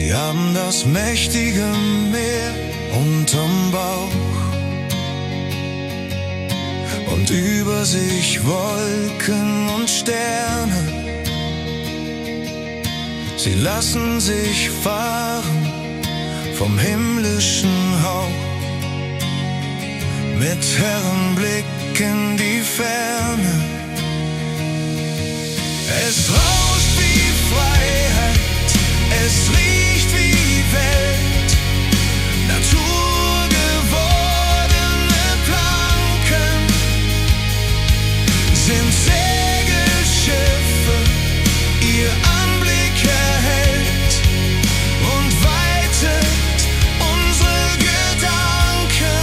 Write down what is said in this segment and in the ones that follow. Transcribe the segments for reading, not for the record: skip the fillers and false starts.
Sie haben das mächtige Meer unterm Bauch und über sich Wolken und Sterne. Sie lassen sich fahren vom himmlischen Hauch mit Herrenblick in die Ferne. Es rauscht wie Freiheit, es riecht wie Welt, naturgewordene Planken sind Segelschiffe, ihr Anblick erhellt und weitet unsere Gedanken.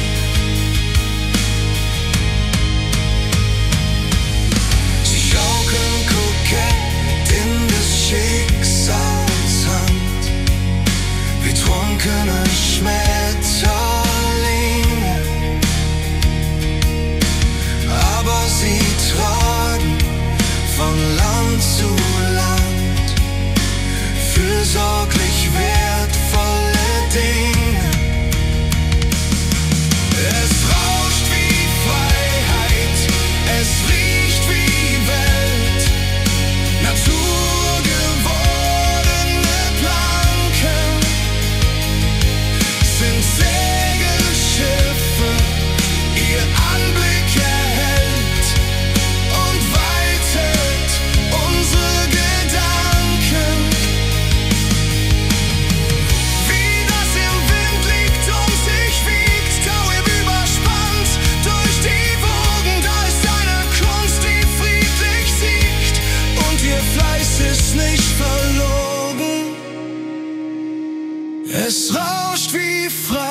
Sie schaukeln kokett in des Schicksals Hand, wie trunkene Schmetterlinge, aber sie tragen von Land zu Land fürsorglich wertvolle Dinge. Es rauscht wie Freiheit, es riecht wie Welt, naturgewordene Planken sind Segelschiffe, ihr Anblick erhellt und weitet unsere Gedanken. Wie das im Wind liegt und sich wiegt, Taueb überspannt durch die Wogen, da ist eine Kunst, die friedlich siegt und ihr Fleiß ist nicht verlogen. Es rauscht wie Freiheit.